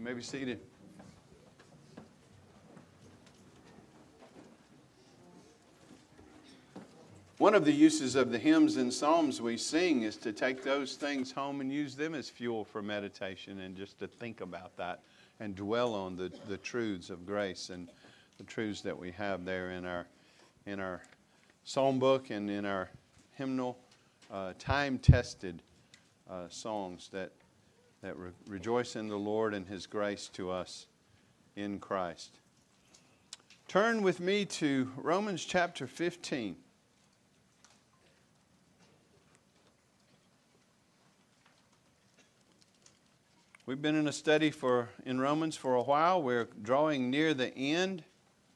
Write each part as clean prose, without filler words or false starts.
You may be seated. One of the uses of the hymns and psalms we sing is to take those things home and use them as fuel for meditation and just to think about that and dwell on the truths of grace and the truths that we have there in our psalm book and in our hymnal, time-tested songs that rejoice in the Lord and His grace to us in Christ. Turn with me to Romans chapter 15. We've been in a study in Romans for a while. We're drawing near the end.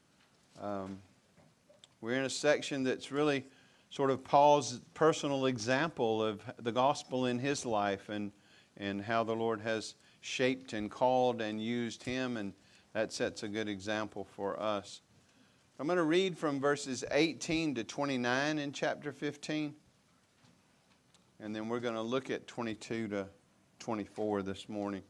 We're in a section that's really sort of Paul's personal example of the gospel in his life and how the Lord has shaped and called and used him, and that sets a good example for us. I'm going to read from verses 18 to 29 in chapter 15, and then we're going to look at 22 to 24 this morning.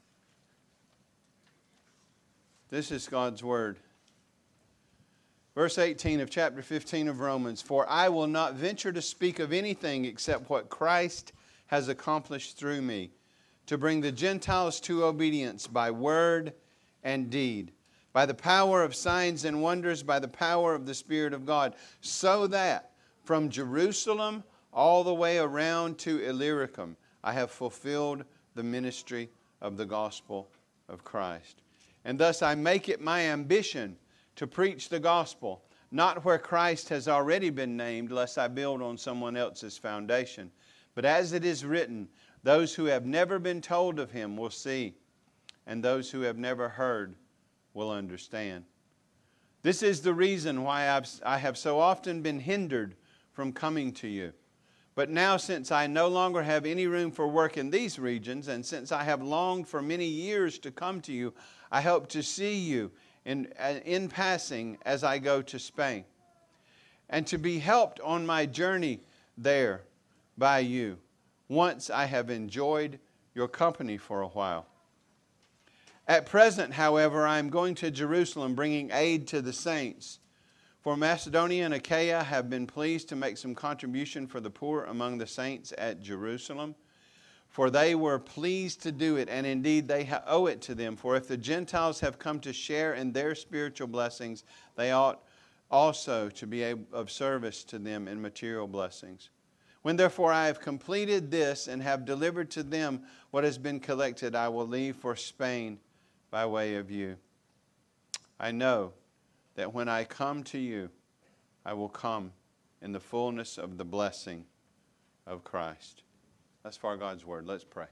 This is God's Word. Verse 18 of chapter 15 of Romans, "For I will not venture to speak of anything except what Christ has accomplished through me, to bring the Gentiles to obedience by word and deed, by the power of signs and wonders, by the power of the Spirit of God, so that from Jerusalem all the way around to Illyricum, I have fulfilled the ministry of the gospel of Christ. And thus I make it my ambition to preach the gospel, not where Christ has already been named, lest I build on someone else's foundation. But as it is written, those who have never been told of Him will see, and those who have never heard will understand. This is the reason why I have so often been hindered from coming to you. But now, since I no longer have any room for work in these regions, and since I have longed for many years to come to you, I hope to see you in passing as I go to Spain, and to be helped on my journey there by you, once I have enjoyed your company for a while. At present, however, I am going to Jerusalem, bringing aid to the saints. For Macedonia and Achaia have been pleased to make some contribution for the poor among the saints at Jerusalem. For they were pleased to do it, and indeed they owe it to them. For if the Gentiles have come to share in their spiritual blessings, they ought also to be of service to them in material blessings. When therefore I have completed this and have delivered to them what has been collected, I will leave for Spain by way of you. I know that when I come to you, I will come in the fullness of the blessing of Christ." That's for God's Word. Let's pray.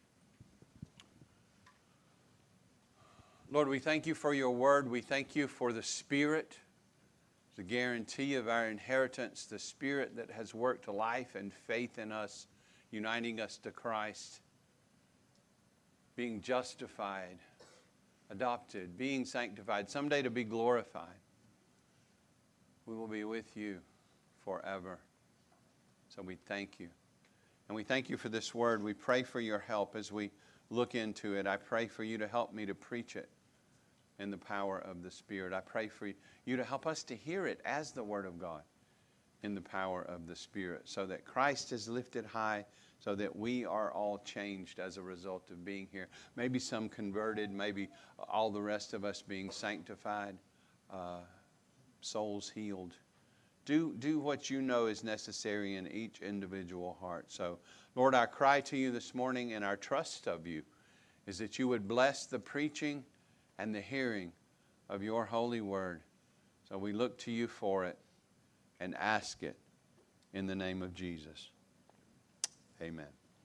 Lord, we thank you for your Word. We thank you for the Spirit, the guarantee of our inheritance, the Spirit that has worked life and faith in us, uniting us to Christ, being justified, adopted, being sanctified, someday to be glorified. We will be with you forever. So we thank you. And we thank you for this word. We pray for your help as we look into it. I pray for you to help me to preach it in the power of the Spirit. I pray for you to help us to hear it as the Word of God in the power of the Spirit, so that Christ is lifted high, so that we are all changed as a result of being here. Maybe some converted, maybe all the rest of us being sanctified, souls healed. Do what you know is necessary in each individual heart. So, Lord, our cry to you this morning and our trust of you is that you would bless the preaching and the hearing of your holy word. So we look to you for it and ask it in the name of Jesus. Amen.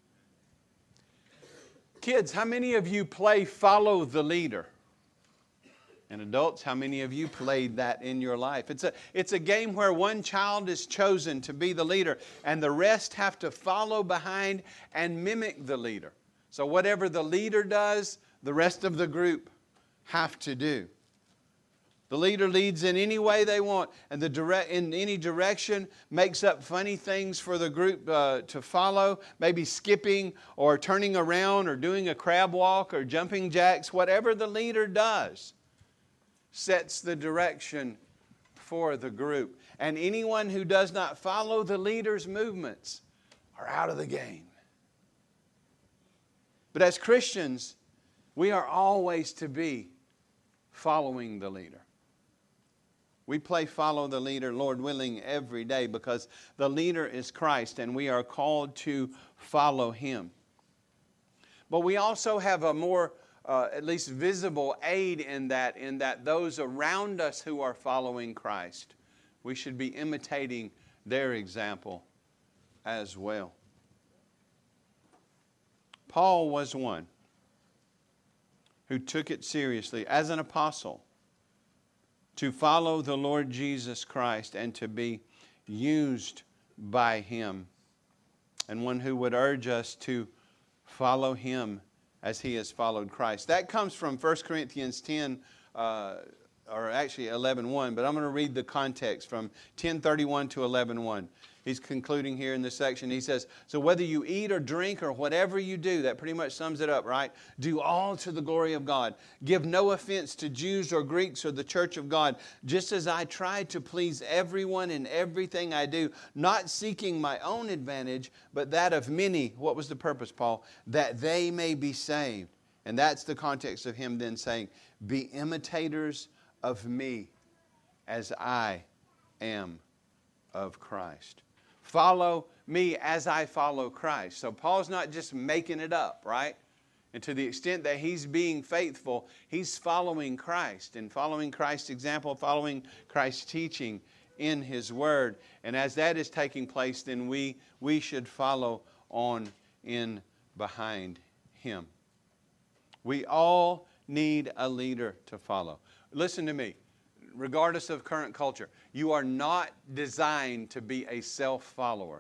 Kids, how many of you play Follow the Leader? And adults, how many of you played that in your life? It's a game where one child is chosen to be the leader and the rest have to follow behind and mimic the leader. So whatever the leader does, the rest of the group have to do. The leader leads in any way they want, and in any direction, makes up funny things for the group to follow, maybe skipping or turning around or doing a crab walk or jumping jacks. Whatever the leader does sets the direction for the group. And anyone who does not follow the leader's movements are out of the game. But as Christians, we are always to be following the leader. We play follow the leader, Lord willing, every day because the leader is Christ and we are called to follow Him. But we also have a more, at least visible aid in that those around us who are following Christ, we should be imitating their example as well. Paul was one who took it seriously as an apostle to follow the Lord Jesus Christ and to be used by Him, and one who would urge us to follow Him as He has followed Christ. That comes from 1 Corinthians 10, or actually 11:1, but I'm going to read the context from 10:31 to 11:1. He's concluding here in this section. He says, so whether you eat or drink or whatever you do, that pretty much sums it up, right? Do all to the glory of God. Give no offense to Jews or Greeks or the church of God, just as I try to please everyone in everything I do, not seeking my own advantage, but that of many. What was the purpose, Paul? That they may be saved. And that's the context of him then saying, be imitators of me as I am of Christ. Follow me as I follow Christ. So Paul's not just making it up, right? And to the extent that he's being faithful, he's following Christ and following Christ's example, following Christ's teaching in His Word. And as that is taking place, then we should follow on in behind Him. We all need a leader to follow. Listen to me. Regardless of current culture, you are not designed to be a self-follower.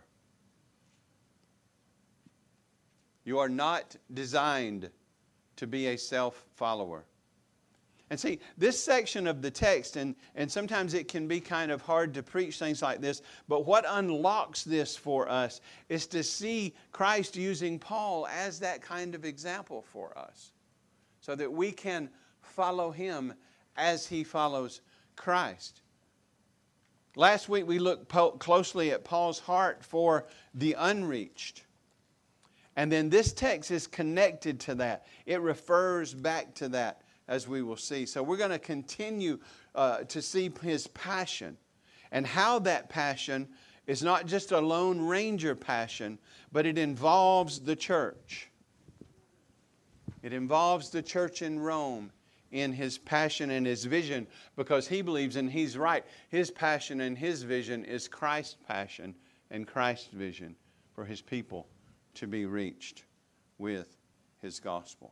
You are not designed to be a self-follower. And see, this section of the text, and sometimes it can be kind of hard to preach things like this, but what unlocks this for us is to see Christ using Paul as that kind of example for us, so that we can follow him as he follows Christ. Last week we looked closely at Paul's heart for the unreached. And then this text is connected to that. It refers back to that, as we will see. So we're going to continue to see his passion and how that passion is not just a Lone Ranger passion, but it involves the church. It involves the church in Rome in his passion and his vision, because he believes, and he's right, his passion and his vision is Christ's passion and Christ's vision for his people to be reached with his gospel.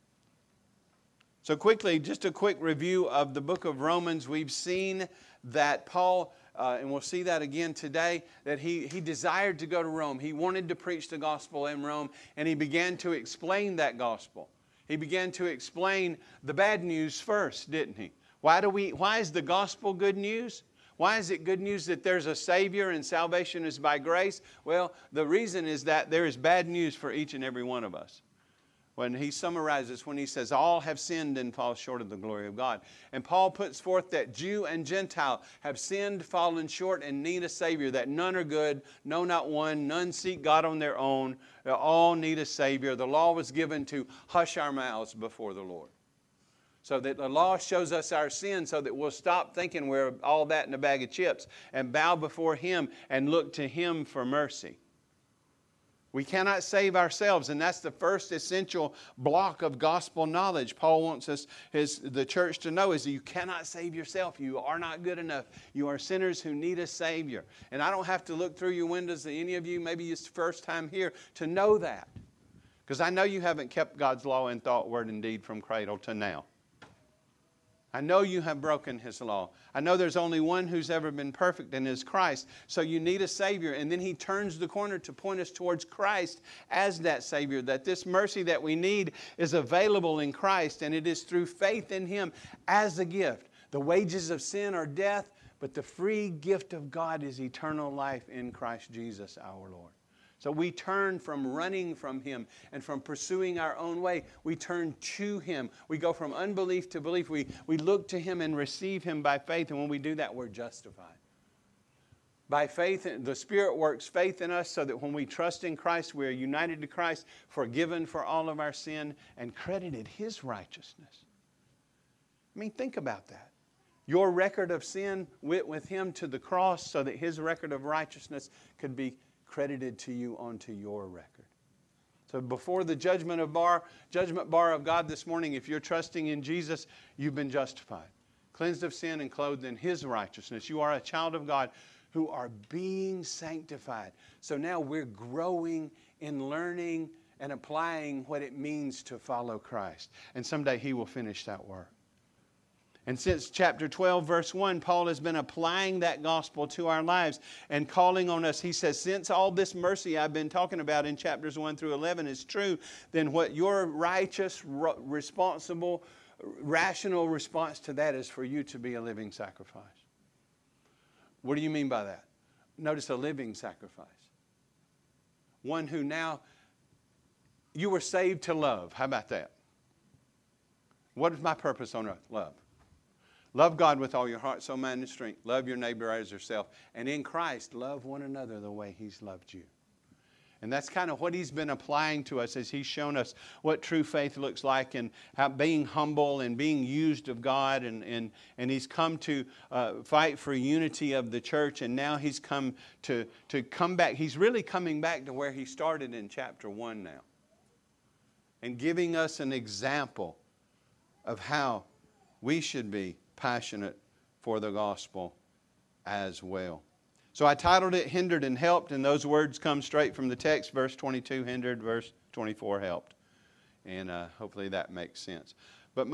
So quickly, just a quick review of the book of Romans. We've seen that Paul, and we'll see that again today, that he desired to go to Rome. He wanted to preach the gospel in Rome, and he began to explain that gospel. He began to explain the bad news first, didn't he? Why is the gospel good news? Why is it good news that there's a Savior and salvation is by grace? Well, the reason is that there is bad news for each and every one of us. When he summarizes, when he says, all have sinned and fall short of the glory of God. And Paul puts forth that Jew and Gentile have sinned, fallen short, and need a Savior, that none are good, no, not one, none seek God on their own. They all need a Savior. The law was given to hush our mouths before the Lord. So that the law shows us our sin so that we'll stop thinking we're all that in a bag of chips and bow before Him and look to Him for mercy. We cannot save ourselves, and that's the first essential block of gospel knowledge. Paul wants the church to know is that you cannot save yourself. You are not good enough. You are sinners who need a Savior. And I don't have to look through your windows, any of you, maybe it's the first time here, to know that. Because I know you haven't kept God's law in thought, word, and deed from cradle to now. I know you have broken His law. I know there's only one who's ever been perfect, and is Christ. So you need a Savior. And then He turns the corner to point us towards Christ as that Savior. That this mercy that we need is available in Christ, and it is through faith in Him as a gift. The wages of sin are death, but the free gift of God is eternal life in Christ Jesus our Lord. So we turn from running from Him and from pursuing our own way. We turn to Him. We go from unbelief to belief. We look to Him and receive Him by faith. And when we do that, we're justified. By faith, the Spirit works faith in us so that when we trust in Christ, we are united to Christ, forgiven for all of our sin, and credited His righteousness. I mean, think about that. Your record of sin went with Him to the cross so that His record of righteousness could be credited to you onto your record. So before the judgment bar of God this morning, if you're trusting in Jesus, you've been justified, cleansed of sin and clothed in His righteousness. You are a child of God who are being sanctified. So now we're growing in learning and applying what it means to follow Christ. And someday He will finish that work. And since chapter 12, verse 1, Paul has been applying that gospel to our lives and calling on us. He says, since all this mercy I've been talking about in chapters 1 through 11 is true, then what your righteous, responsible, rational response to that is for you to be a living sacrifice. What do you mean by that? Notice a living sacrifice. One who now, you were saved to love. How about that? What is my purpose on earth? Love. Love God with all your heart, soul, mind, and strength. Love your neighbor as yourself. And in Christ, love one another the way He's loved you. And that's kind of what He's been applying to us as He's shown us what true faith looks like and how being humble and being used of God. And He's come to fight for unity of the church. And now He's come to come back. He's really coming back to where He started in chapter 1 now. And giving us an example of how we should be passionate for the gospel as well. So I titled it Hindered and Helped, and those words come straight from the text. Verse 22 hindered, verse 24 helped. And hopefully that makes sense. But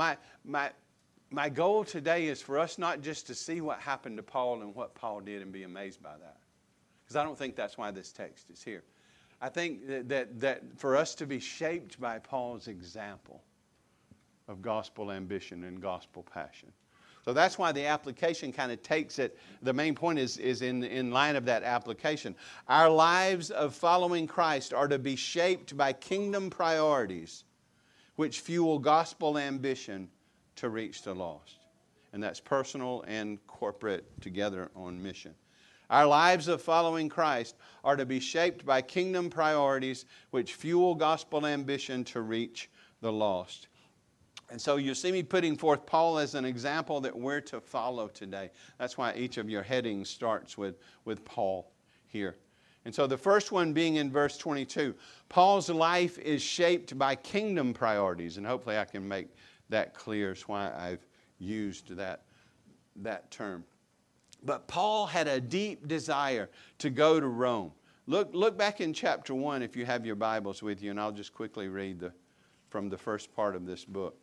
my goal today is for us not just to see what happened to Paul and what Paul did and be amazed by that. Because I don't think that's why this text is here. I think that for us to be shaped by Paul's example of gospel ambition and gospel passion. So that's why the application kind of takes it. The main point is in line of that application. Our lives of following Christ are to be shaped by kingdom priorities which fuel gospel ambition to reach the lost. And that's personal and corporate together on mission. Our lives of following Christ are to be shaped by kingdom priorities which fuel gospel ambition to reach the lost. And so you see me putting forth Paul as an example that we're to follow today. That's why each of your headings starts with Paul here. And so the first one being in verse 22, Paul's life is shaped by kingdom priorities. And hopefully I can make that clear as why I've used that term. But Paul had a deep desire to go to Rome. Look back in chapter 1 if you have your Bibles with you, and I'll just quickly read from the first part of this book.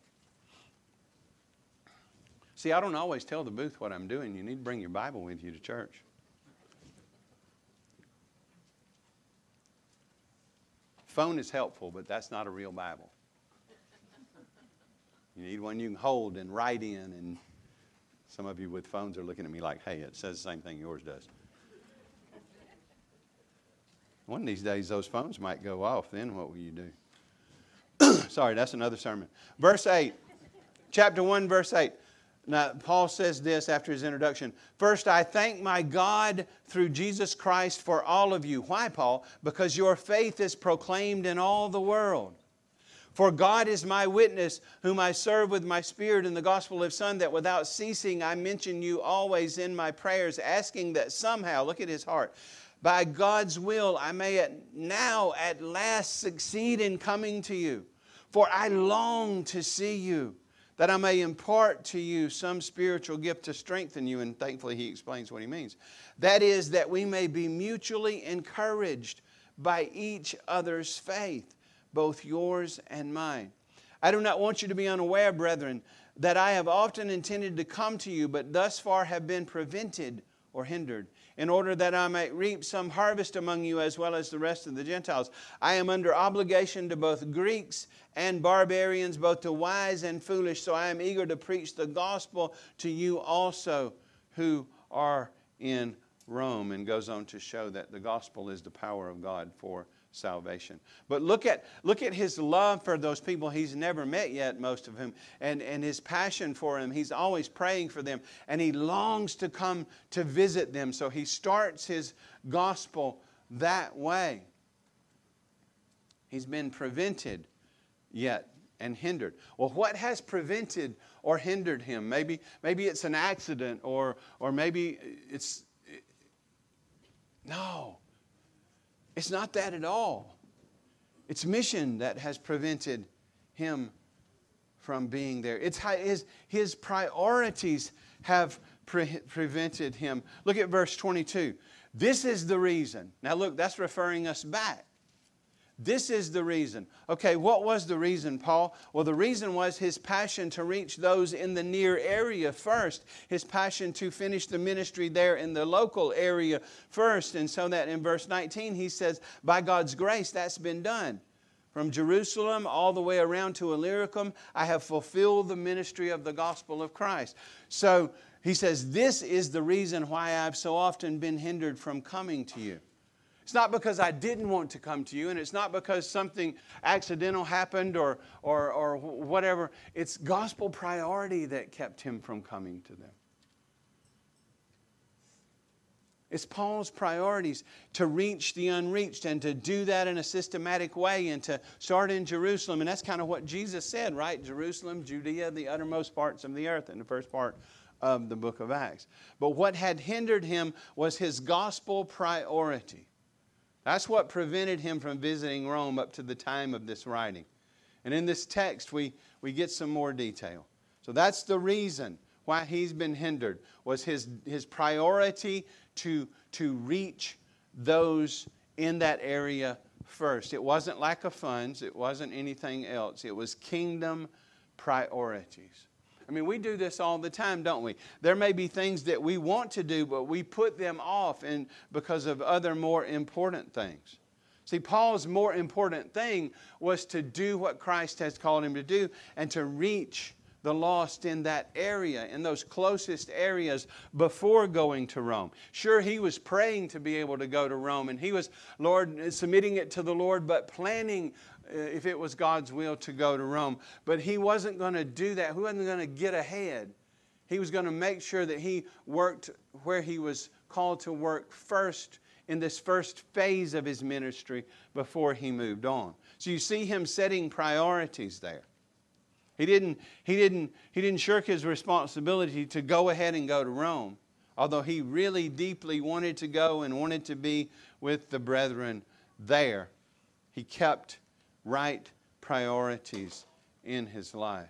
See, I don't always tell the booth what I'm doing. You need to bring your Bible with you to church. Phone is helpful, but that's not a real Bible. You need one you can hold and write in. And some of you with phones are looking at me like, hey, it says the same thing yours does. One of these days, those phones might go off. Then what will you do? Sorry, that's another sermon. Verse 8. Chapter 1, verse 8. Now, Paul says this after his introduction. First, I thank my God through Jesus Christ for all of you. Why, Paul? Because your faith is proclaimed in all the world. For God is my witness, whom I serve with my spirit in the gospel of His Son, that without ceasing I mention you always in my prayers, asking that somehow, look at his heart, by God's will I may now at last succeed in coming to you. For I long to see you, that I may impart to you some spiritual gift to strengthen you. And thankfully he explains what he means. That is, that we may be mutually encouraged by each other's faith, both yours and mine. I do not want you to be unaware, brethren, that I have often intended to come to you, but thus far have been prevented. or hindered, in order that I might reap some harvest among you as well as the rest of the Gentiles. I am under obligation to both Greeks and barbarians, both to wise and foolish, so I am eager to preach the gospel to you also who are in Rome. And goes on to show that the gospel is the power of God for salvation. But look at his love for those people he's never met yet, most of them, and his passion for them. He's always praying for them, and he longs to come to visit them. So he starts his gospel that way. He's been prevented yet and hindered. Well, what has prevented or hindered him? Maybe it's an accident, or maybe it's... No. It's not that at all. It's mission that has prevented him from being there. It's his priorities have prevented him. Look at verse 22. This is the reason. Now look, that's referring us back. This is the reason. Okay, what was the reason, Paul? Well, the reason was his passion to reach those in the near area first. His passion to finish the ministry there in the local area first. And so that in verse 19 he says, by God's grace that's been done. From Jerusalem all the way around to Illyricum, I have fulfilled the ministry of the gospel of Christ. So he says, this is the reason why I've so often been hindered from coming to you. It's not because I didn't want to come to you, and it's not because something accidental happened or whatever. It's gospel priority that kept him from coming to them. It's Paul's priorities to reach the unreached, and to do that in a systematic way, and to start in Jerusalem. And that's kind of what Jesus said, right? Jerusalem, Judea, the uttermost parts of the earth, in the first part of the book of Acts. But what had hindered him was his gospel priority. That's what prevented him from visiting Rome up to the time of this writing. And in this text, we get some more detail. So that's the reason why he's been hindered, was his priority to reach those in that area first. It wasn't lack of funds. It wasn't anything else. It was kingdom priorities. I mean, we do this all the time, don't we? There may be things that we want to do, but we put them off because of other more important things. See, Paul's more important thing was to do what Christ has called him to do, and to reach the lost in that area, in those closest areas, before going to Rome. Sure, he was praying to be able to go to Rome, and he was, submitting it to the Lord, but planning, if it was God's will, to go to Rome. But he wasn't going to do that. He wasn't going to get ahead. He was going to make sure that he worked where he was called to work first, in this first phase of his ministry, before he moved on. So you see him setting priorities there. He didn't shirk his responsibility to go ahead and go to Rome, although he really deeply wanted to go and wanted to be with the brethren there. He kept right priorities in his life.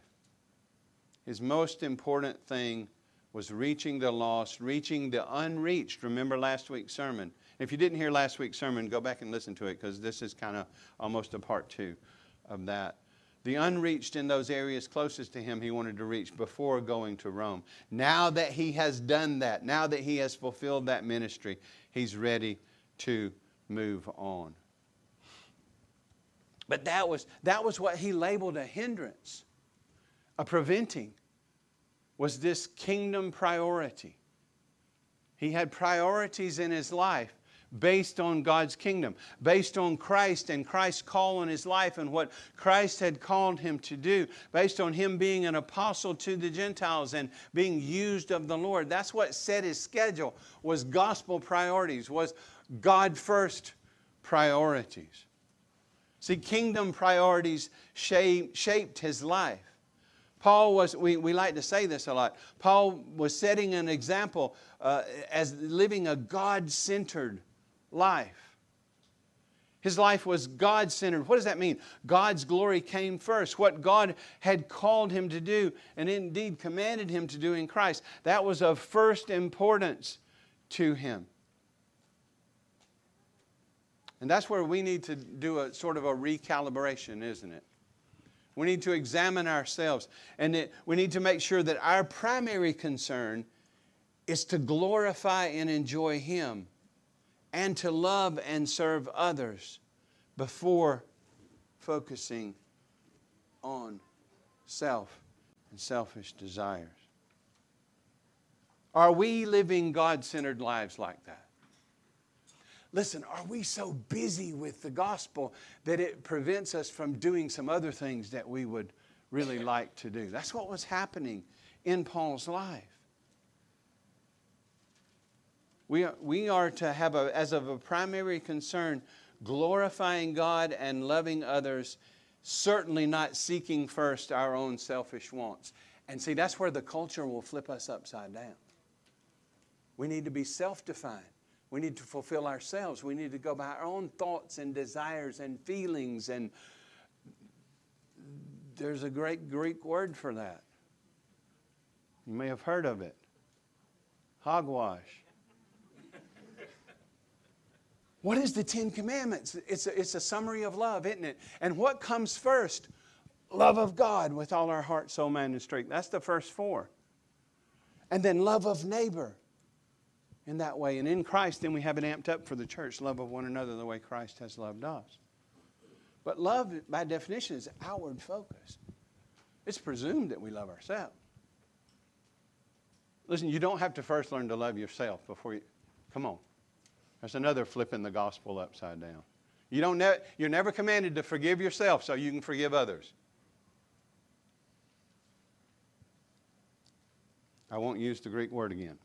His most important thing was reaching the lost, reaching the unreached. Remember last week's sermon. If you didn't hear last week's sermon, go back and listen to it, because this is kind of almost a part two of that. The unreached in those areas closest to him, he wanted to reach before going to Rome. Now that he has done that, now that he has fulfilled that ministry, he's ready to move on. But that was what he labeled a hindrance, a preventing, was this kingdom priority. He had priorities in his life based on God's kingdom, based on Christ and Christ's call on his life and what Christ had called him to do, based on him being an apostle to the Gentiles and being used of the Lord. That's what set his schedule, was gospel priorities, was God first priorities. See, kingdom priorities shaped his life. Paul was, we like to say this a lot, Paul was setting an example as living a God-centered life. His life was God-centered. What does that mean? God's glory came first. What God had called him to do and indeed commanded him to do in Christ, that was of first importance to him. And that's where we need to do a sort of a recalibration, isn't it? We need to examine ourselves, and we need to make sure that our primary concern is to glorify and enjoy Him and to love and serve others before focusing on self and selfish desires. Are we living God-centered lives like that? Listen, are we so busy with the gospel that it prevents us from doing some other things that we would really like to do? That's what was happening in Paul's life. We are to have, as of a primary concern, glorifying God and loving others, certainly not seeking first our own selfish wants. And see, that's where the culture will flip us upside down. We need to be self-defined. We need to fulfill ourselves. We need to go by our own thoughts and desires and feelings. And there's a great Greek word for that. You may have heard of it. Hogwash. What is the Ten Commandments? It's a summary of love, isn't it? And what comes first? Love of God with all our heart, soul, mind, and strength. That's the first four. And then love of neighbor in that way. And in Christ, then we have it amped up for the church. Love of one another the way Christ has loved us. But love, by definition, is outward focused. It's presumed that we love ourselves. Listen, you don't have to first learn to love yourself before you... Come on. That's another flipping the gospel upside down. You're never commanded to forgive yourself so you can forgive others. I won't use the Greek word again.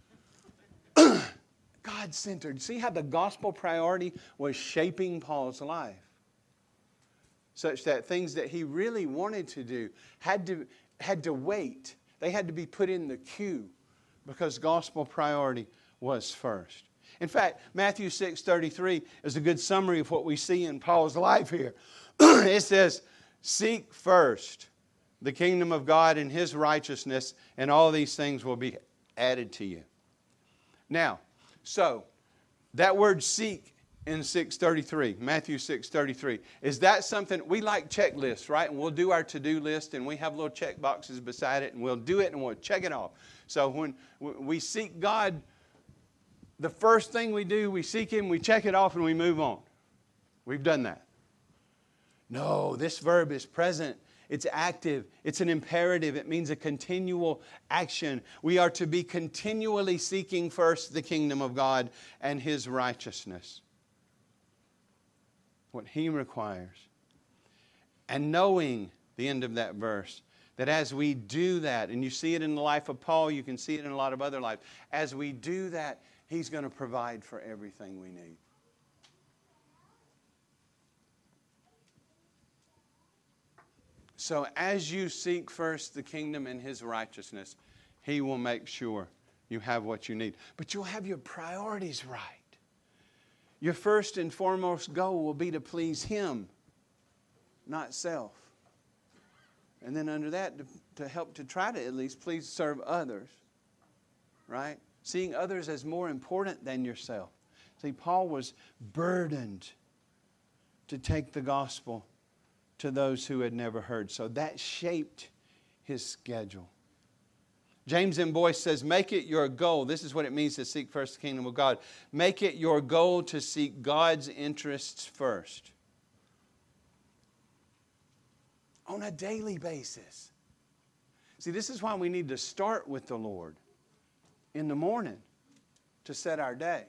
God-centered. See how the gospel priority was shaping Paul's life? Such that things that he really wanted to do had to wait. They had to be put in the queue because gospel priority was first. In fact, Matthew 6:33 is a good summary of what we see in Paul's life here. It says, "Seek first the kingdom of God and His righteousness, and all these things will be added to you." Now, so that word seek in 6:33, Matthew 6:33, is that something, we like checklists, right? And we'll do our to-do list and we have little check boxes beside it and we'll do it and we'll check it off. So when we seek God, the first thing we do, we seek Him, we check it off and we move on. We've done that. No, this verb is present. It's active. It's an imperative. It means a continual action. We are to be continually seeking first the kingdom of God and His righteousness. What He requires. And knowing, the end of that verse, that as we do that, and you see it in the life of Paul, you can see it in a lot of other lives, as we do that, He's going to provide for everything we need. So as you seek first the kingdom and His righteousness, He will make sure you have what you need. But you'll have your priorities right. Your first and foremost goal will be to please Him, not self. And then under that, to help to try to at least please serve others. Right? Seeing others as more important than yourself. See, Paul was burdened to take the gospel to those who had never heard. So that shaped his schedule. James M. Boyce says, make it your goal. This is what it means to seek first the kingdom of God. Make it your goal to seek God's interests first. On a daily basis. See, this is why we need to start with the Lord in the morning to set our day.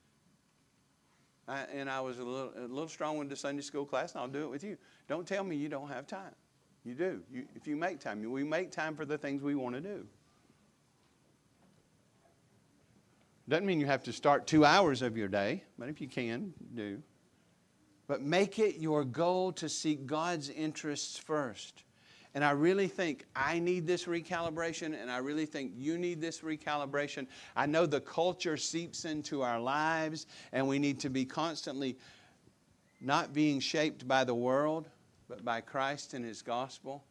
And I was a little strong with the Sunday school class, and I'll do it with you. Don't tell me you don't have time. You do. If you make time. We make time for the things we want to do. Doesn't mean you have to start 2 hours of your day, but if you can, do. But make it your goal to seek God's interests first. And I really think I need this recalibration, and I really think you need this recalibration. I know the culture seeps into our lives, and we need to be constantly not being shaped by the world, but by Christ and His gospel.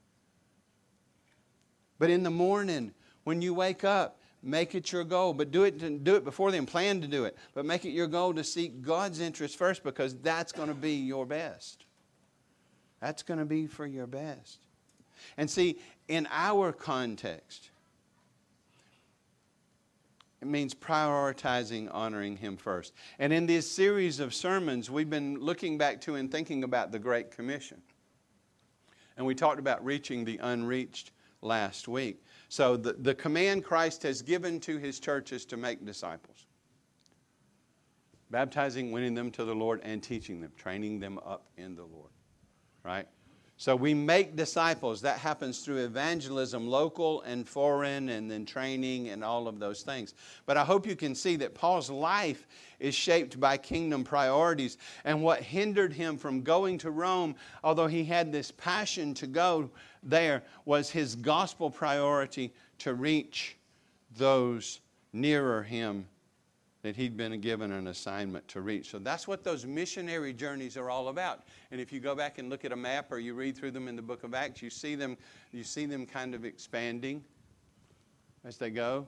But in the morning, when you wake up, make it your goal. But do it before then. Plan to do it. But make it your goal to seek God's interest first, because that's going to be your best. That's going to be for your best. And see, in our context, It means prioritizing honoring Him first. And in this series of sermons, we've been looking back to and thinking about the Great Commission. And we talked about reaching the unreached last week. So the command Christ has given to His church is to make disciples. Baptizing, winning them to the Lord, and teaching them, training them up in the Lord. Right? So we make disciples. That happens through evangelism, local and foreign, and then training and all of those things. But I hope you can see that Paul's life is shaped by kingdom priorities. And what hindered him from going to Rome, although he had this passion to go there, was his gospel priority to reach those nearer him that he'd been given an assignment to reach. So that's what those missionary journeys are all about. And if you go back and look at a map or you read through them in the book of Acts, you see them kind of expanding as they go.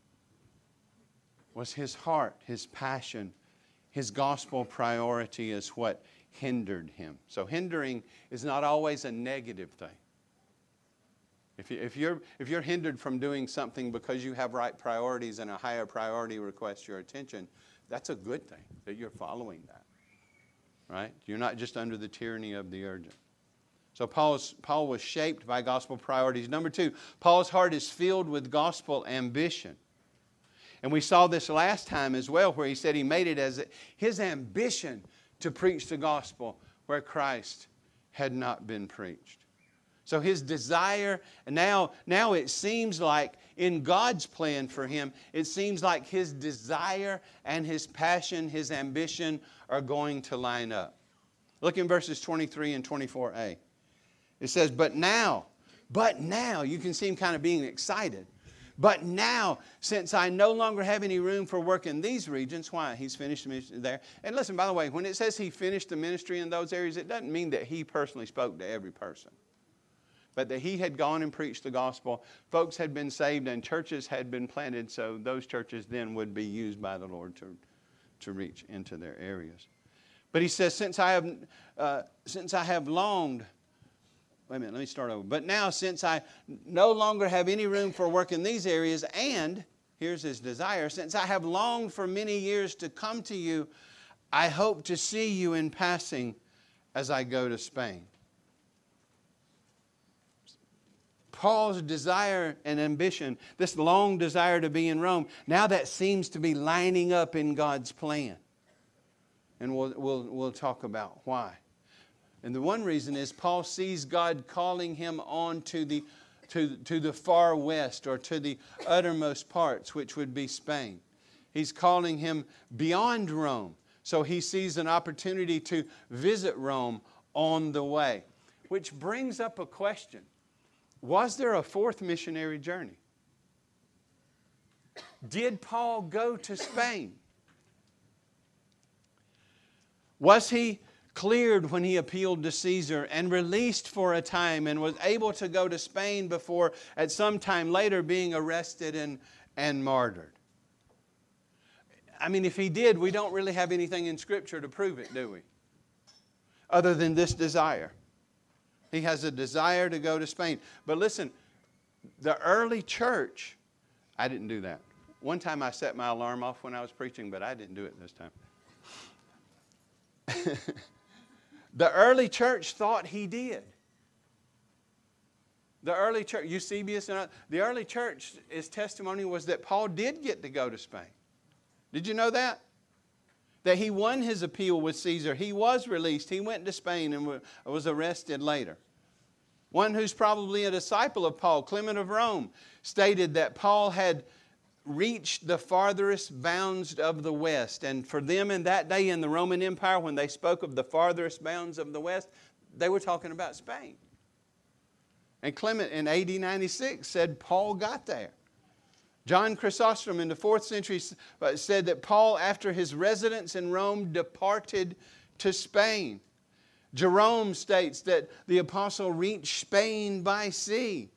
Was his heart, his passion, his gospel priority is what hindered him. So hindering is not always a negative thing. If you're hindered from doing something because you have right priorities and a higher priority requests your attention, that's a good thing that you're following that. Right? You're not just under the tyranny of the urgent. So Paul was shaped by gospel priorities. Number two, Paul's heart is filled with gospel ambition. And we saw this last time as well, where he said he made it as his ambition to preach the gospel where Christ had not been preached. So his desire, and now it seems like in God's plan for him, it seems like his desire and his passion, his ambition are going to line up. Look in verses 23 and 24a. It says, but now, you can see him kind of being excited. But now, since I no longer have any room for work in these regions, why? He's finished the ministry there. And listen, by the way, when it says he finished the ministry in those areas, it doesn't mean that he personally spoke to every person. But that he had gone and preached the gospel. Folks had been saved and churches had been planted, so those churches then would be used by the Lord to reach into their areas. But he says, since I have longed, wait a minute, let me start over. But now, since I no longer have any room for work in these areas, and, here's his desire, since I have longed for many years to come to you, I hope to see you in passing as I go to Spain. Paul's desire and ambition, this long desire to be in Rome, now that seems to be lining up in God's plan. And we'll talk about why. And the one reason is Paul sees God calling him on to the far west, or to the uttermost parts, which would be Spain. He's calling him beyond Rome. So he sees an opportunity to visit Rome on the way. Which brings up a question. Was there a fourth missionary journey? Did Paul go to Spain? Was he cleared when he appealed to Caesar and released for a time and was able to go to Spain before at some time later being arrested and martyred? I mean, if he did, we don't really have anything in Scripture to prove it, do we? Other than this desire. He has a desire to go to Spain. But listen, the early church, I didn't do that. One time I set my alarm off when I was preaching, but I didn't do it this time. The early church thought he did. The early church, Eusebius, the early church's testimony was that Paul did get to go to Spain. Did you know that? That he won his appeal with Caesar. He was released. He went to Spain and was arrested later. One who's probably a disciple of Paul, Clement of Rome, stated that Paul had reached the farthest bounds of the West. And for them in that day in the Roman Empire, when they spoke of the farthest bounds of the West, they were talking about Spain. And Clement in AD 96 said Paul got there. John Chrysostom in the 4th century said that Paul, after his residence in Rome, departed to Spain. Jerome states that the apostle reached Spain by sea.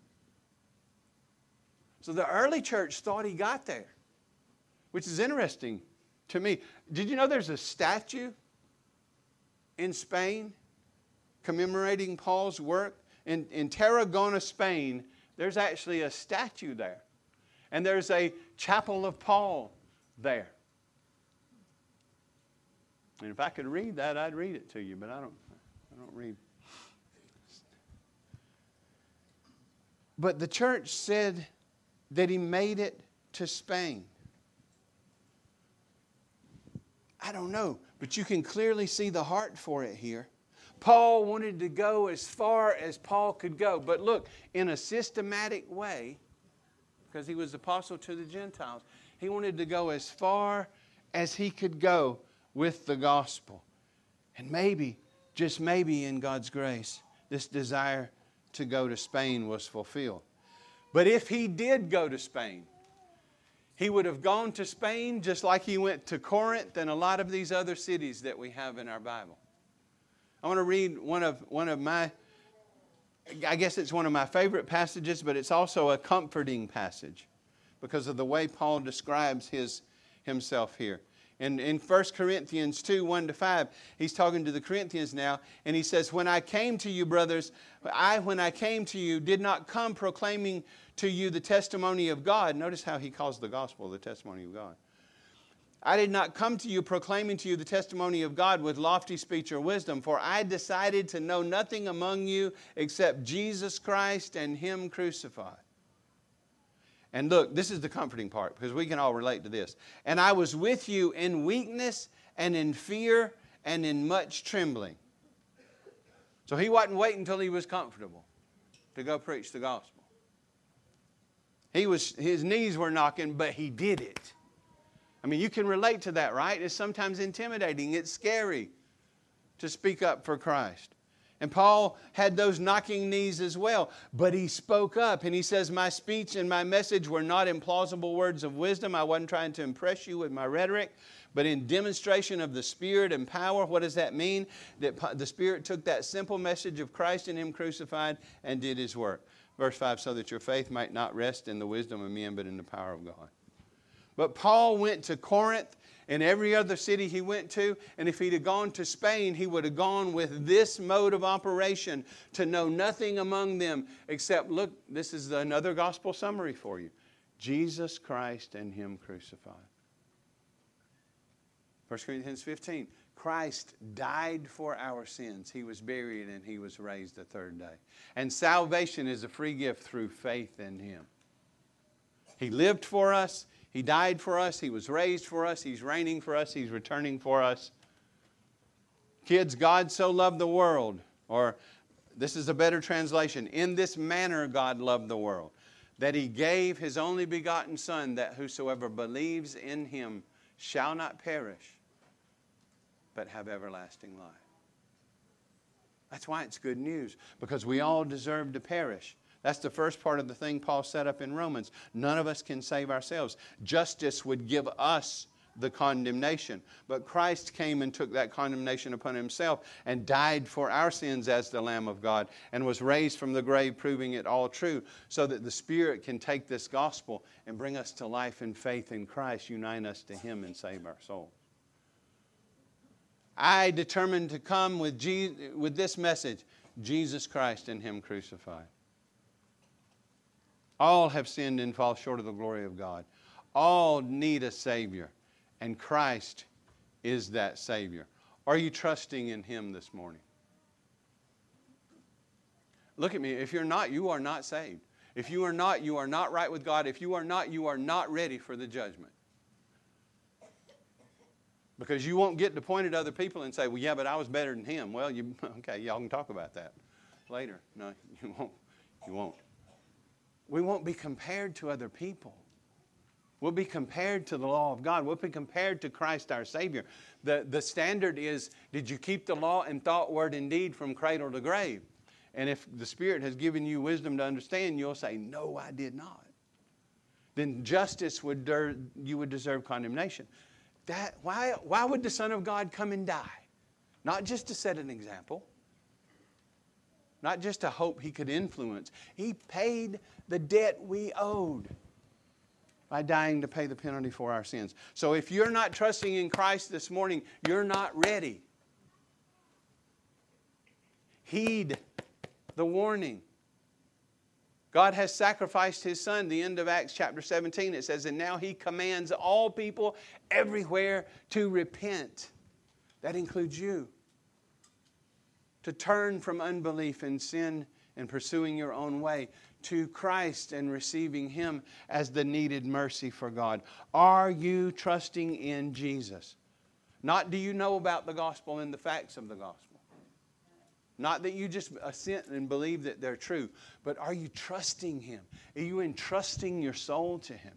So the early church thought he got there, which is interesting to me. Did you know there's a statue in Spain commemorating Paul's work? In Tarragona, Spain, there's actually a statue there. And there's a chapel of Paul there. And if I could read that, I'd read it to you, but I don't read. But the church said that he made it to Spain. I don't know, but you can clearly see the heart for it here. Paul wanted to go as far as Paul could go. But look, in a systematic way, because he was apostle to the Gentiles, he wanted to go as far as he could go with the gospel. And maybe, just maybe in God's grace, this desire to go to Spain was fulfilled. But if he did go to Spain, he would have gone to Spain just like he went to Corinth and a lot of these other cities that we have in our Bible. I want to read one of my, I guess it's one of my favorite passages, but it's also a comforting passage because of the way Paul describes himself here. In 1 Corinthians 2, 1-5, he's talking to the Corinthians now, and he says, when I came to you, brothers, when I came to you, did not come proclaiming to you the testimony of God. Notice how he calls the gospel the testimony of God. I did not come to you proclaiming to you the testimony of God with lofty speech or wisdom, for I decided to know nothing among you except Jesus Christ and Him crucified. And look, this is the comforting part, because we can all relate to this. And I was with you in weakness and in fear and in much trembling. So he wasn't waiting until he was comfortable to go preach the gospel. His knees were knocking, but he did it. I mean, you can relate to that, right? It's sometimes intimidating. It's scary to speak up for Christ. And Paul had those knocking knees as well. But he spoke up and he says, my speech and my message were not in plausible words of wisdom. I wasn't trying to impress you with my rhetoric, but in demonstration of the Spirit and power. What does that mean? That the Spirit took that simple message of Christ and Him crucified and did His work. Verse 5, so that your faith might not rest in the wisdom of men, but in the power of God. But Paul went to Corinth and every other city he went to, and if he'd have gone to Spain, he would have gone with this mode of operation, to know nothing among them except, look, this is another gospel summary for you. Jesus Christ and Him crucified. 1 Corinthians 15, Christ died for our sins. He was buried and He was raised the third day. And salvation is a free gift through faith in Him. He lived for us. He died for us. He was raised for us. He's reigning for us. He's returning for us. Kids, God so loved the world, or this is a better translation, in this manner God loved the world, that He gave His only begotten Son, that whosoever believes in Him shall not perish, but have everlasting life. That's why it's good news, because we all deserve to perish. That's the first part of the thing Paul set up in Romans. None of us can save ourselves. Justice would give us the condemnation. But Christ came and took that condemnation upon Himself and died for our sins as the Lamb of God and was raised from the grave, proving it all true, so that the Spirit can take this gospel and bring us to life and faith in Christ, unite us to Him and save our souls. I determined to come with this message, Jesus Christ and Him crucified. All have sinned and fall short of the glory of God. All need a Savior, and Christ is that Savior. Are you trusting in Him this morning? Look at me. If you're not, you are not saved. If you are not right with God. If you are not ready for the judgment. Because you won't get to point at other people and say, well, yeah, but I was better than him. Well, okay, y'all can talk about that later. No, you won't. You won't. We won't be compared to other people. We'll be compared to the law of God. We'll be compared to Christ our Savior. The standard is, did you keep the law in thought, word, and deed from cradle to grave? And if the Spirit has given you wisdom to understand, you'll say, no, I did not. Then justice you would deserve condemnation. Why would the Son of God come and die? Not just to set an example. Not just to hope He could influence. He paid the debt we owed by dying to pay the penalty for our sins. So if you're not trusting in Christ this morning, you're not ready. Heed the warning. God has sacrificed His Son. The end of Acts chapter 17, it says, and now He commands all people everywhere to repent. That includes you. To turn from unbelief and sin and pursuing your own way to Christ and receiving Him as the needed mercy for God. Are you trusting in Jesus? Not do you know about the gospel and the facts of the gospel. Not that you just assent and believe that they're true, but are you trusting Him? Are you entrusting your soul to Him?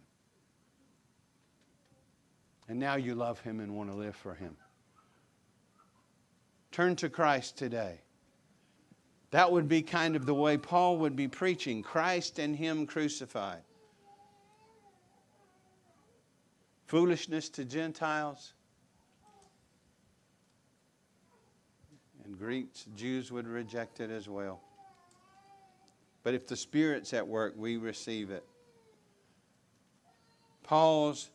And now you love Him and want to live for Him. Turn to Christ today. That would be kind of the way Paul would be preaching, Christ and Him crucified. Foolishness to Gentiles. And Greeks, Jews would reject it as well. But if the Spirit's at work, we receive it. Paul's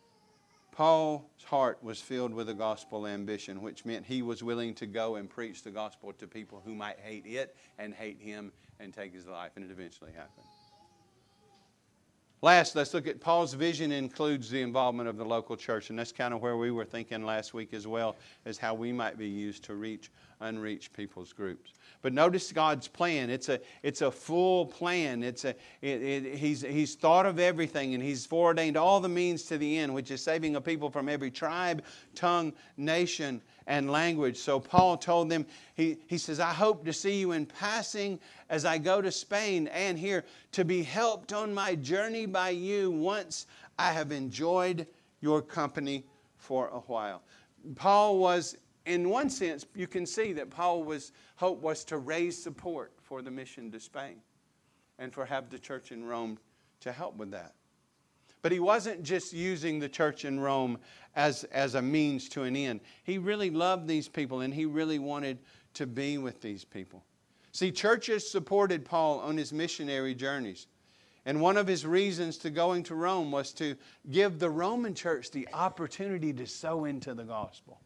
heart was filled with a gospel ambition, which meant he was willing to go and preach the gospel to people who might hate it and hate him and take his life. And it eventually happened. Last, let's look at Paul's vision includes the involvement of the local church. And that's kind of where we were thinking last week as well, as how we might be used to reach unreached people's groups. But notice God's plan. It's a full plan. He's thought of everything, and He's foreordained all the means to the end, which is saving a people from every tribe, tongue, nation, and language. So Paul told them, he says, I hope to see you in passing as I go to Spain, and here to be helped on my journey by you once I have enjoyed your company for a while. Paul was, in one sense, you can see that Paul's hope was to raise support for the mission to Spain and for have the church in Rome to help with that. But he wasn't just using the church in Rome as a means to an end. He really loved these people, and he really wanted to be with these people. See, churches supported Paul on his missionary journeys. And one of his reasons to going to Rome was to give the Roman church the opportunity to sow into the gospel.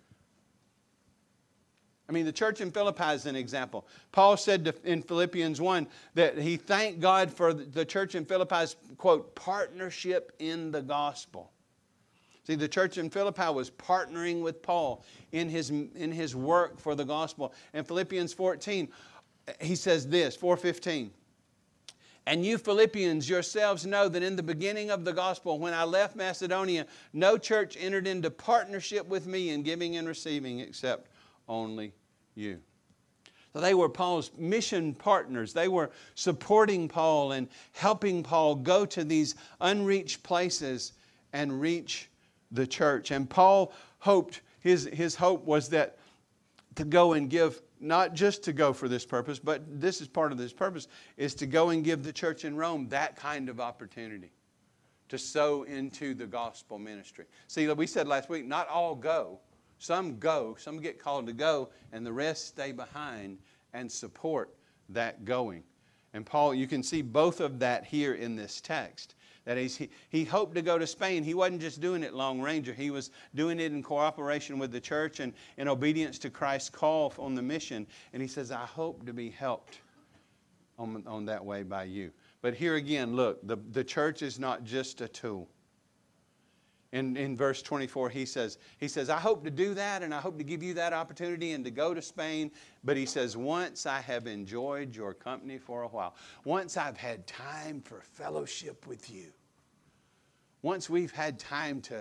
I mean, the church in Philippi is an example. Paul said in Philippians 1 that he thanked God for the church in Philippi's, quote, partnership in the gospel. See, the church in Philippi was partnering with Paul in his work for the gospel. In Philippians 14, he says this, 4:15. And you Philippians yourselves know that in the beginning of the gospel, when I left Macedonia, no church entered into partnership with me in giving and receiving except only you. So they were Paul's mission partners. They were supporting Paul and helping Paul go to these unreached places and reach the church. And Paul hoped, his hope was that to go and give, not just to go for this purpose, but this is part of this purpose, is to go and give the church in Rome that kind of opportunity to sow into the gospel ministry. See, we said last week, not all go. Some go, some get called to go, and the rest stay behind and support that going. And Paul, you can see both of that here in this text. That is, he hoped to go to Spain. He wasn't just doing it long ranger. He was doing it in cooperation with the church and in obedience to Christ's call on the mission. And he says, I hope to be helped on that way by you. But here again, look, the church is not just a tool. In verse 24, he says, I hope to do that, and I hope to give you that opportunity and to go to Spain. But he says, once I have enjoyed your company for a while, once I've had time for fellowship with you, once we've had time to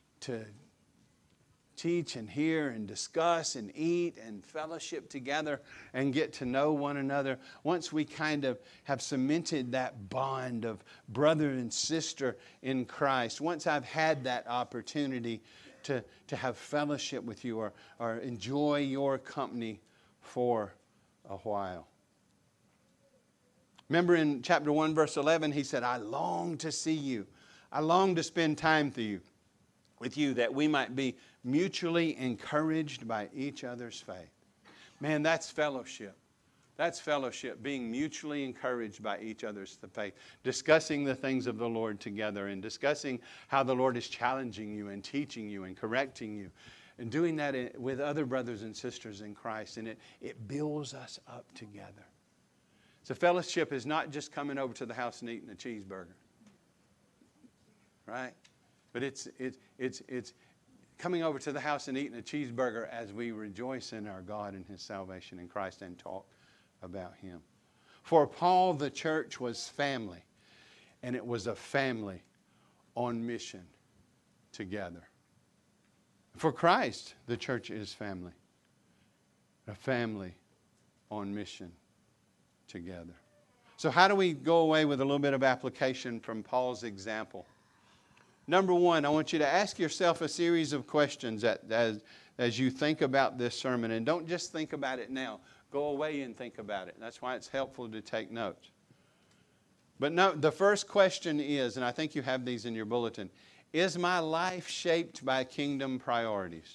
teach and hear and discuss and eat and fellowship together and get to know one another, once we kind of have cemented that bond of brother and sister in Christ, once I've had that opportunity to have fellowship with you or enjoy your company for a while. Remember in chapter 1, verse 11, he said, I long to see you. I long to spend time with you that we might be mutually encouraged by each other's faith. Man, that's fellowship. That's fellowship, being mutually encouraged by each other's faith. Discussing the things of the Lord together and discussing how the Lord is challenging you and teaching you and correcting you. And doing that with other brothers and sisters in Christ. And it builds us up together. So fellowship is not just coming over to the house and eating a cheeseburger. Right? But it's coming over to the house and eating a cheeseburger as we rejoice in our God and His salvation in Christ and talk about Him. For Paul, the church was family. And it was a family on mission together. For Christ, the church is family. A family on mission together. So how do we go away with a little bit of application from Paul's example? Number one, I want you to ask yourself a series of questions as you think about this sermon. And don't just think about it now. Go away and think about it. That's why it's helpful to take notes. But no, the first question is, and I think you have these in your bulletin, is my life shaped by kingdom priorities?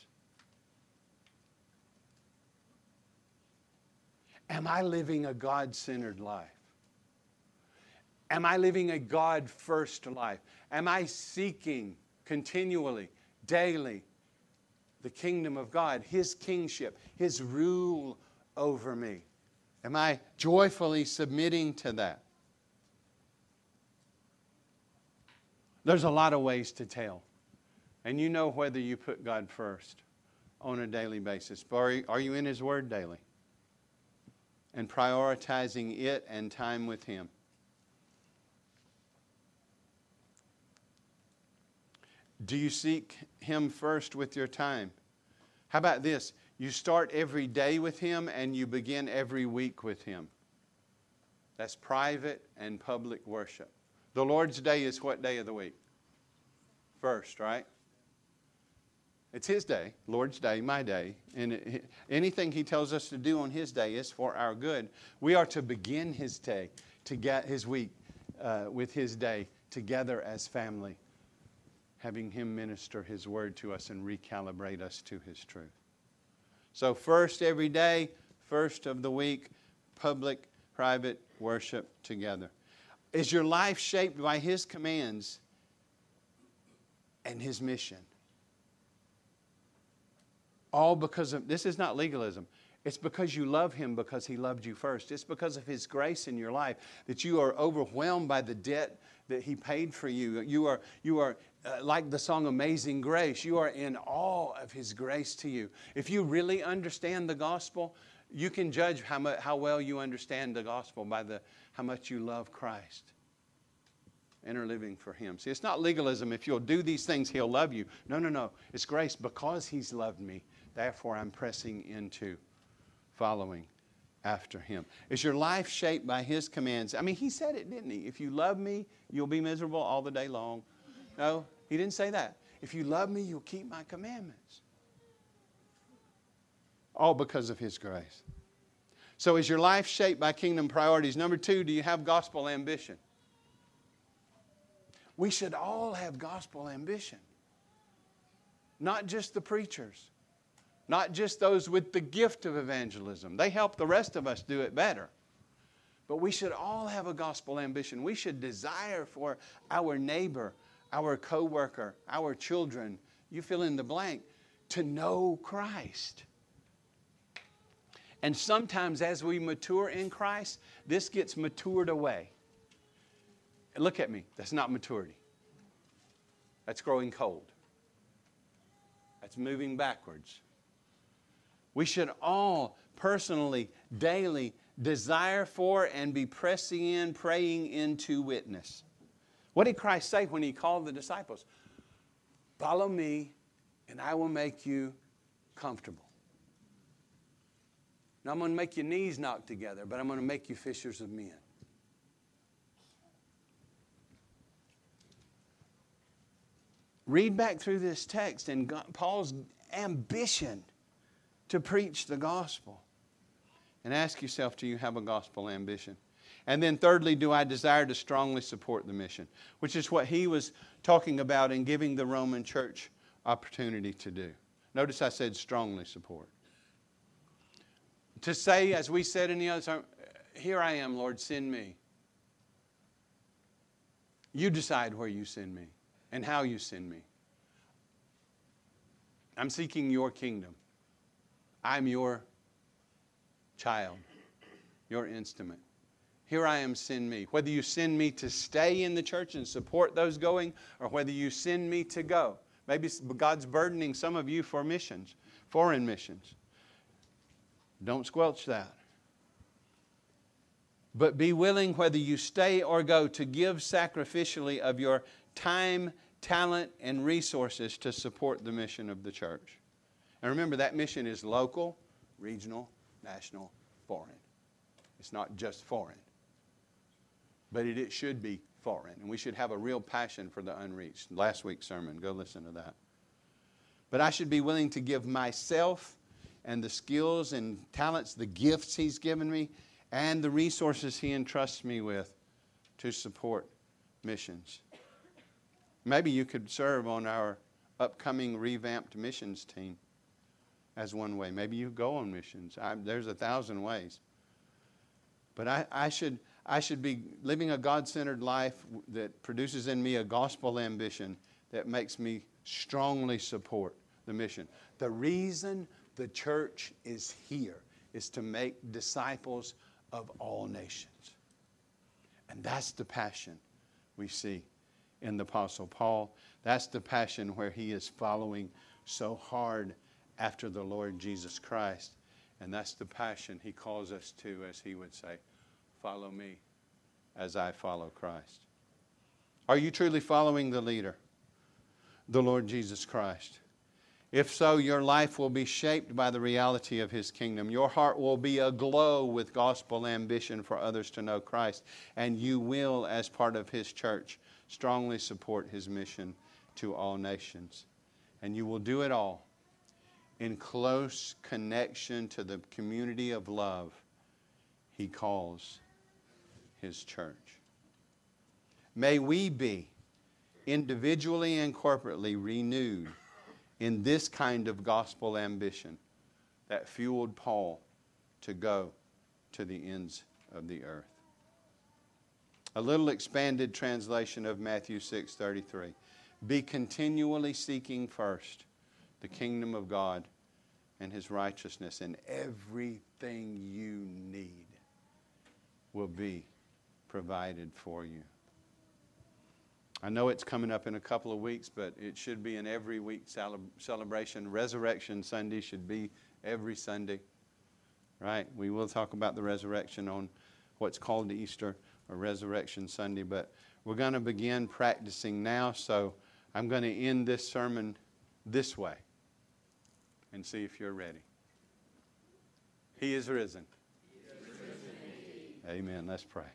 Am I living a God-centered life? Am I living a God-first life? Am I seeking continually, daily, the kingdom of God, His kingship, His rule over me? Am I joyfully submitting to that? There's a lot of ways to tell. And you know whether you put God first on a daily basis. Are you in His Word daily? And prioritizing it and time with Him. Do you seek Him first with your time? How about this? You start every day with Him and you begin every week with Him. That's private and public worship. The Lord's Day is what day of the week? First, right? It's His day, Lord's Day, my day. And anything He tells us to do on His day is for our good. We are to begin His day, to get His week with His day together as family, having Him minister His word to us and recalibrate us to His truth. So first every day, first of the week, public, private worship together. Is your life shaped by His commands and His mission? All because of, this is not legalism. It's because you love Him because He loved you first. It's because of His grace in your life that you are overwhelmed by the debt that He paid for you. You are like the song Amazing Grace. You are in awe of His grace to you. If you really understand the gospel, you can judge how well you understand the gospel by how much you love Christ and are living for Him. See, it's not legalism. If you'll do these things, He'll love you. No. It's grace because He's loved me. Therefore, I'm pressing into following after Him. Is your life shaped by His commands? I mean, He said it, didn't He? If you love me, you'll be miserable all the day long. No, He didn't say that. If you love me, you'll keep my commandments. All because of His grace. So is your life shaped by kingdom priorities? Number two, do you have gospel ambition? We should all have gospel ambition. Not just the preachers. Not just those with the gift of evangelism. They help the rest of us do it better. But we should all have a gospel ambition. We should desire for our neighbor, our co-worker, our children, you fill in the blank, to know Christ. And sometimes as we mature in Christ, this gets matured away. Look at me. That's not maturity. That's growing cold. That's moving backwards. We should all personally, daily, desire for and be pressing in, praying into witness. What did Christ say when He called the disciples? Follow me and I will make you comfortable. Now I'm going to make your knees knock together, but I'm going to make you fishers of men. Read back through this text and Paul's ambition to preach the gospel. And ask yourself, do you have a gospel ambition? And then thirdly, do I desire to strongly support the mission? Which is what he was talking about in giving the Roman church opportunity to do. Notice I said strongly support. To say, as we said in the other time, here I am, Lord, send me. You decide where you send me and how you send me. I'm seeking your kingdom. I'm your child, your instrument. Here I am, send me. Whether you send me to stay in the church and support those going, or whether you send me to go. Maybe God's burdening some of you for missions, foreign missions. Don't squelch that. But be willing, whether you stay or go, to give sacrificially of your time, talent, and resources to support the mission of the church. And remember, that mission is local, regional, national, foreign. It's not just foreign. But it should be foreign. And we should have a real passion for the unreached. Last week's sermon, go listen to that. But I should be willing to give myself and the skills and talents, the gifts He's given me, and the resources He entrusts me with to support missions. Maybe you could serve on our upcoming revamped missions team as one way. Maybe you go on missions. There's 1,000 ways. But I should be living a God-centered life that produces in me a gospel ambition that makes me strongly support the mission. The reason the church is here is to make disciples of all nations. And that's the passion we see in the Apostle Paul. That's the passion where he is following so hard after the Lord Jesus Christ. And that's the passion he calls us to, as he would say, follow me as I follow Christ. Are you truly following the leader, the Lord Jesus Christ? If so, your life will be shaped by the reality of His kingdom. Your heart will be aglow with gospel ambition for others to know Christ. And you will, as part of His church, strongly support His mission to all nations. And you will do it all in close connection to the community of love He calls His church. May we be individually and corporately renewed in this kind of gospel ambition that fueled Paul to go to the ends of the earth. A little expanded translation of Matthew 6:33. Be continually seeking first the kingdom of God and His righteousness, and everything you need will be provided for you. I know it's coming up in a couple of weeks, but it should be an every week celebration. Resurrection Sunday should be every Sunday, right? We will talk about the resurrection on what's called Easter or Resurrection Sunday, but we're going to begin practicing now, so I'm going to end this sermon this way and see if you're ready. He is risen. He is risen. Amen. Let's pray.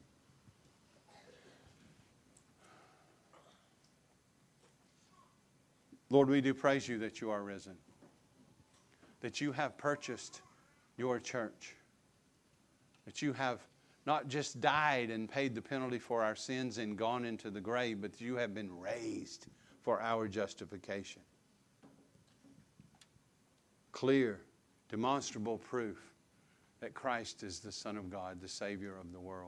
Lord, we do praise You that You are risen, that You have purchased Your church, that You have not just died and paid the penalty for our sins and gone into the grave, but You have been raised for our justification. Clear, demonstrable proof that Christ is the Son of God, the Savior of the world.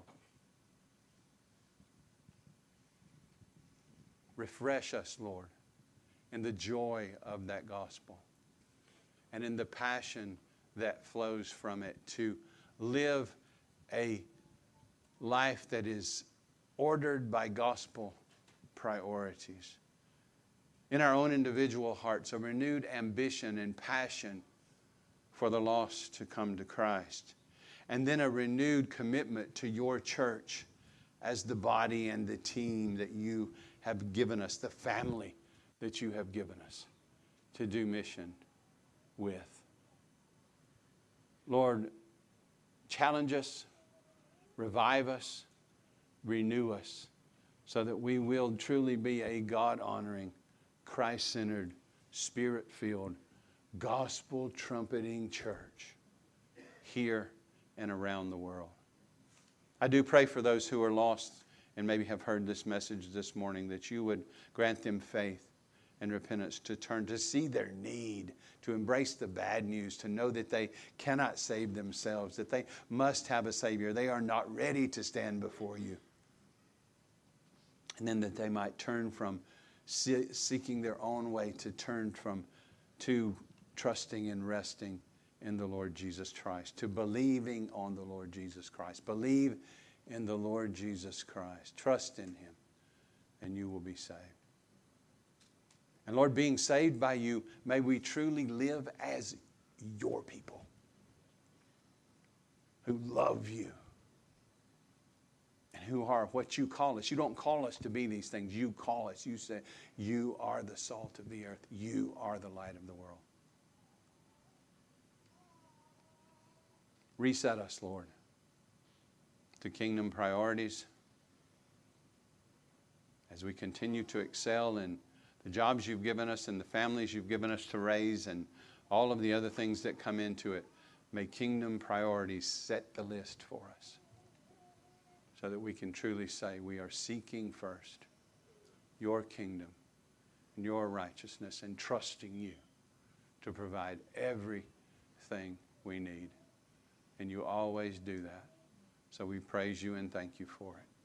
Refresh us, Lord, in the joy of that gospel and in the passion that flows from it to live a life that is ordered by gospel priorities. In our own individual hearts, a renewed ambition and passion for the lost to come to Christ. And then a renewed commitment to Your church as the body and the team that You have given us, the family that You have given us to do mission with. Lord, challenge us, revive us, renew us, so that we will truly be a God-honoring, Christ-centered, Spirit-filled, gospel-trumpeting church here and around the world. I do pray for those who are lost and maybe have heard this message this morning, that You would grant them faith and repentance to turn, to see their need, to embrace the bad news, to know that they cannot save themselves, that they must have a Savior. They are not ready to stand before You. And then that they might turn from seeking their own way to trusting and resting in the Lord Jesus Christ, to believing on the Lord Jesus Christ. Believe in the Lord Jesus Christ. Trust in Him, and you will be saved. And Lord, being saved by you, may we truly live as your people who love you and who are what you call us. You don't call us to be these things. You call us. You say, you are the salt of the earth. You are the light of the world. Reset us, Lord, to kingdom priorities as we continue to excel in the jobs you've given us and the families you've given us to raise and all of the other things that come into it. May kingdom priorities set the list for us so that we can truly say we are seeking first your kingdom and your righteousness and trusting you to provide everything we need. And you always do that. So we praise you and thank you for it.